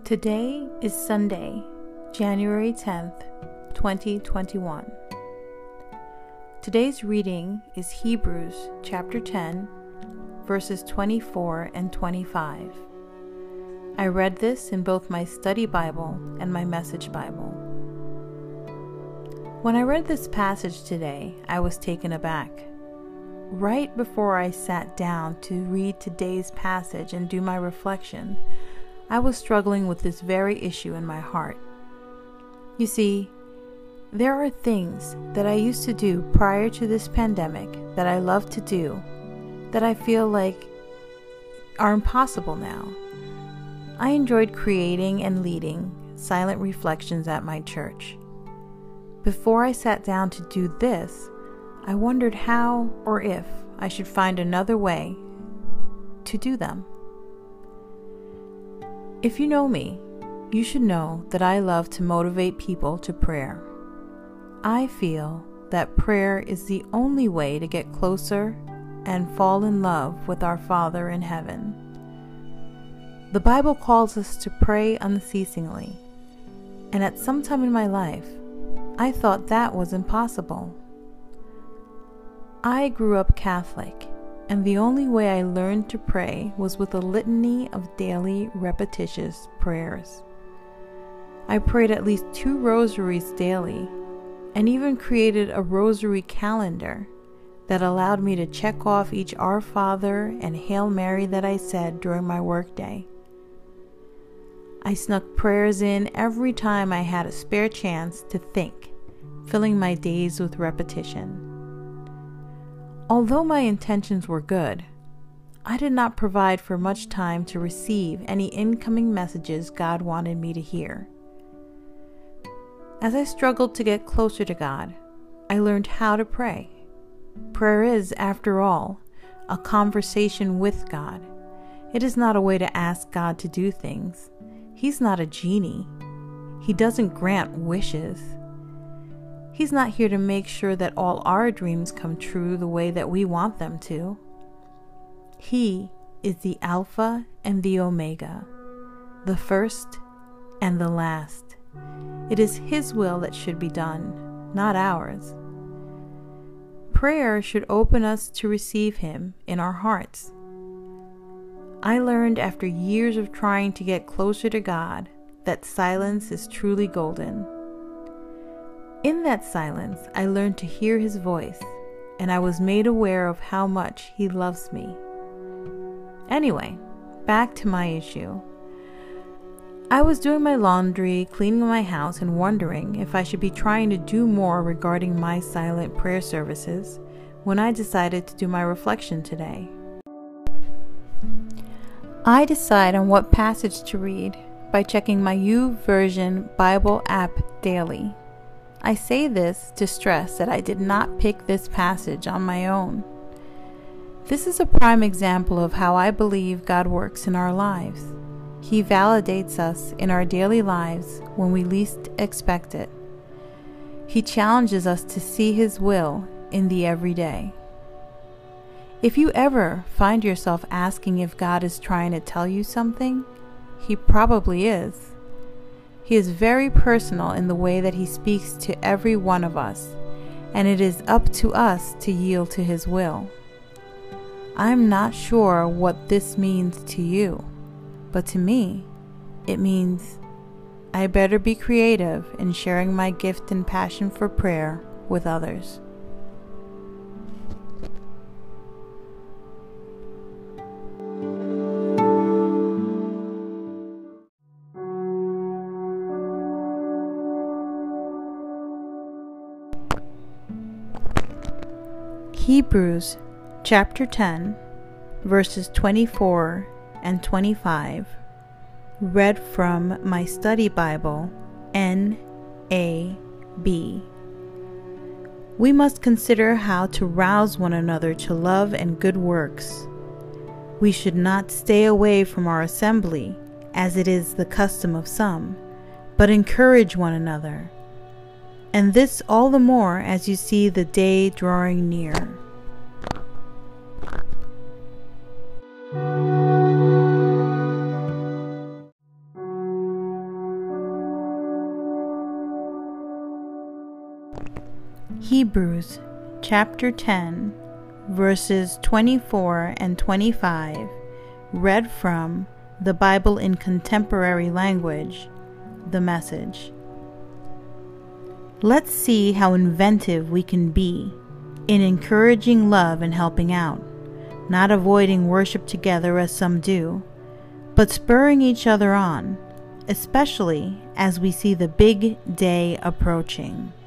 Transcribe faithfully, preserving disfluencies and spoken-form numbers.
Today is Sunday, January tenth, twenty twenty-one. Today's reading is Hebrews chapter ten, verses twenty-four and twenty-five. I read this in both my study Bible and my message Bible. When I read this passage today, I was taken aback. Right before I sat down to read today's passage and do my reflection, I was struggling with this very issue in my heart. You see, there are things that I used to do prior to this pandemic that I love to do that I feel like are impossible now. I enjoyed creating and leading silent reflections at my church. Before I sat down to do this, I wondered how or if I should find another way to do them. If you know me, you should know that I love to motivate people to prayer. I feel that prayer is the only way to get closer and fall in love with our Father in heaven. The Bible calls us to pray unceasingly, and at some time in my life, I thought that was impossible. I grew up Catholic, and the only way I learned to pray was with a litany of daily repetitious prayers. I prayed at least two rosaries daily, and even created a rosary calendar that allowed me to check off each Our Father and Hail Mary that I said during my workday. I snuck prayers in every time I had a spare chance to think, filling my days with repetition. Although my intentions were good, I did not provide for much time to receive any incoming messages God wanted me to hear. As I struggled to get closer to God, I learned how to pray. Prayer is, after all, a conversation with God. It is not a way to ask God to do things. He's not a genie. He doesn't grant wishes. He's not here to make sure that all our dreams come true the way that we want them to. He is the Alpha and the Omega, the first and the last. It is His will that should be done, not ours. Prayer should open us to receive Him in our hearts. I learned after years of trying to get closer to God that silence is truly golden. In that silence, I learned to hear His voice, and I was made aware of how much He loves me. Anyway, back to my issue. I was doing my laundry, cleaning my house, and wondering if I should be trying to do more regarding my silent prayer services when I decided to do my reflection today. I decide on what passage to read by checking my YouVersion Bible app daily. I say this to stress that I did not pick this passage on my own. This is a prime example of how I believe God works in our lives. He validates us in our daily lives when we least expect it. He challenges us to see His will in the everyday. If you ever find yourself asking if God is trying to tell you something, He probably is. He is very personal in the way that He speaks to every one of us, and it is up to us to yield to His will. I'm not sure what this means to you, but to me, it means I better be creative in sharing my gift and passion for prayer with others. Hebrews chapter ten, verses twenty-four and twenty-five, read from my study Bible, N A B. We must consider how to rouse one another to love and good works. We should not stay away from our assembly, as it is the custom of some, but encourage one another. And this all the more as you see the day drawing near. Hebrews chapter ten, verses twenty-four and twenty-five, read from the Bible in Contemporary Language, The Message. Let's see how inventive we can be in encouraging love and helping out, not avoiding worship together as some do, but spurring each other on, especially as we see the big day approaching.